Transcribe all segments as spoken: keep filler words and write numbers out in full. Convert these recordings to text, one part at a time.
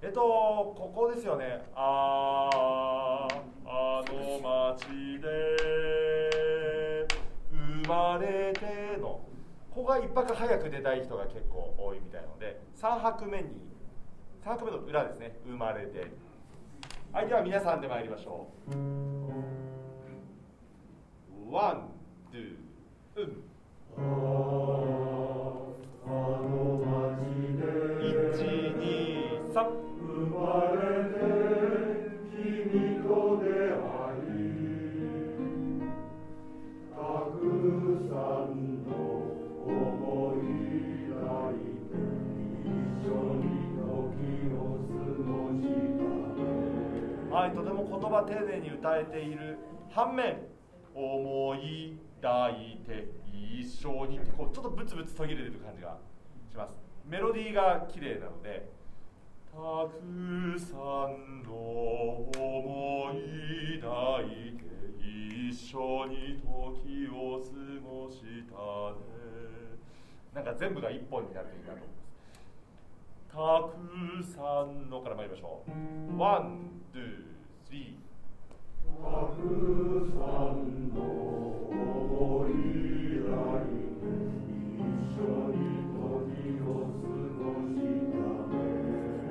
えっとここですよね。ああの町で生まれてのここが一拍早く出たい人が結構多いみたいなので、さん拍目にさん拍目の裏ですね。生まれて。はい、では皆さんで参りましょう。ワン、ツー、うん。ああの町でいち、に、さん。生まれて君と出会い、たくさんの思い抱いて一緒に時を過ごしたね。はい、とても言葉丁寧に歌えている反面、思い抱いて一緒にってこうちょっとブツブツ途切れてる感じがします。メロディーが綺麗なので、たくさんの思い抱いて一緒に時を過ごしたね。なんか全部が一本になるといいなと思います。たくさんのから参りましょう。ワン、ツー、スリー。たくさんの思い抱いて一緒に時を過ごしたね。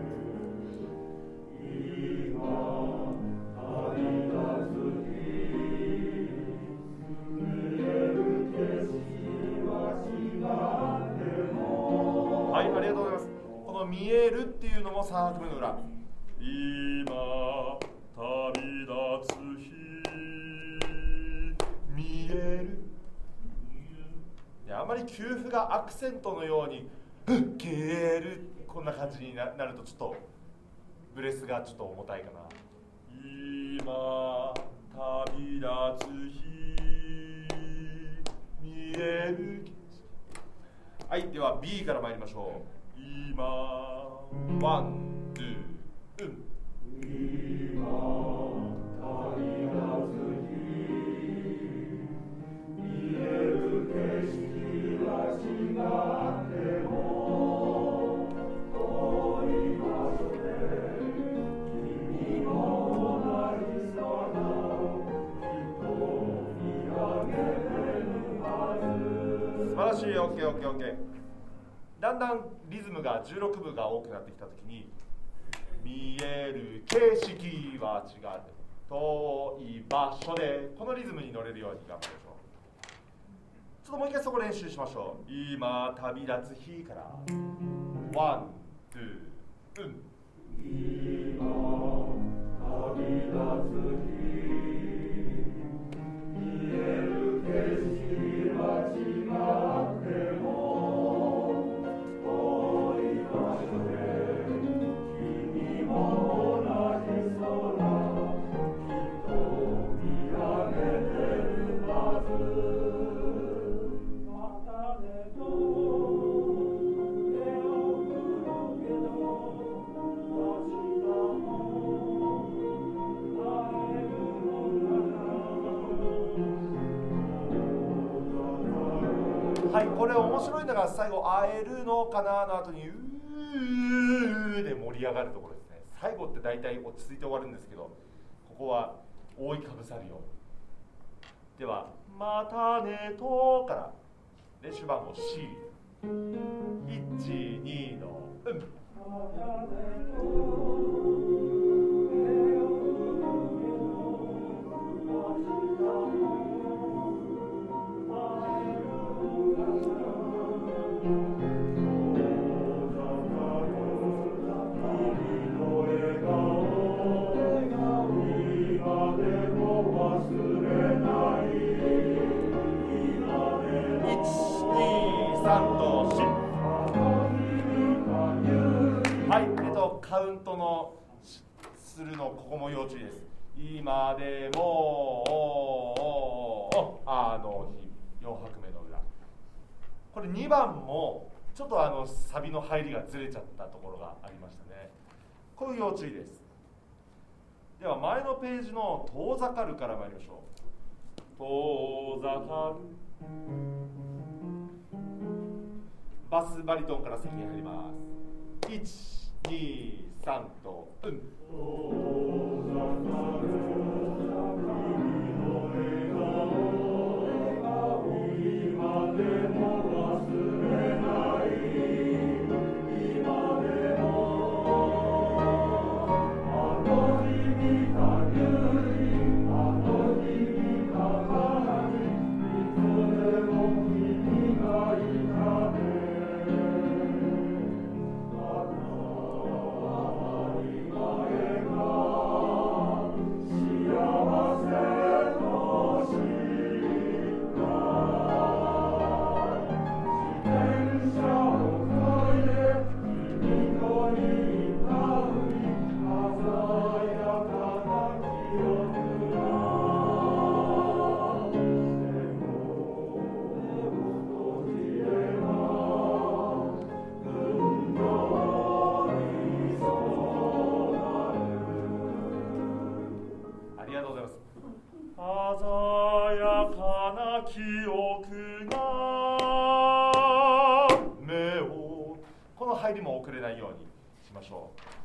今旅立つ日、見える景色は違っても。はい、ありがとうございます。この見えるっていうのもさん拍目の裏。今旅立つ日、見える。いや、あまり給付がアクセントのように吹けるこんな感じに な, なるとちょっとブレスがちょっと重たいかな。今旅立つ日、見える。はい、では B から参りましょう。今ワン、ツー、うん。今旅立つ日、見える景色は違っても遠い場所で君も同じ空きっと見上げてるはず。素晴らしい。 オーケーオーケーオーケー。だんだんリズムがじゅうろくぶが多くなってきたときに、見える景色は違って遠い場所で、このリズムに乗れるように頑張りましょう。ちょっともう一回そこ練習しましょう。今旅立つ日からワン、ツー、うん。今旅立つ日、見える景色は違っても遠い場所で君も同じ空きっと見上げてるはず。またねと手を振るけど明日も会えるのかな。はい、これ面白いのが最後会えるのかなの後にうーで盛り上がるところですね。最後って大体落ち着いて終わるんですけど、ここは覆いかぶさるよう。ではまたねとから練習番号 シーいち、にのうん。またねとはい、えっと、カウントのするの、ここも要注意です。今でもあの日、よん拍目の裏。これにばんもちょっとあのサビの入りがずれちゃったところがありましたね。こういう要注意です。では前のページの遠ざかるから参りましょう。遠ざかる。バスバリトンから先に入ります。いち、に、 さんとうん。鮮やかな記憶が目をこの入りも遅れないようにしましょう。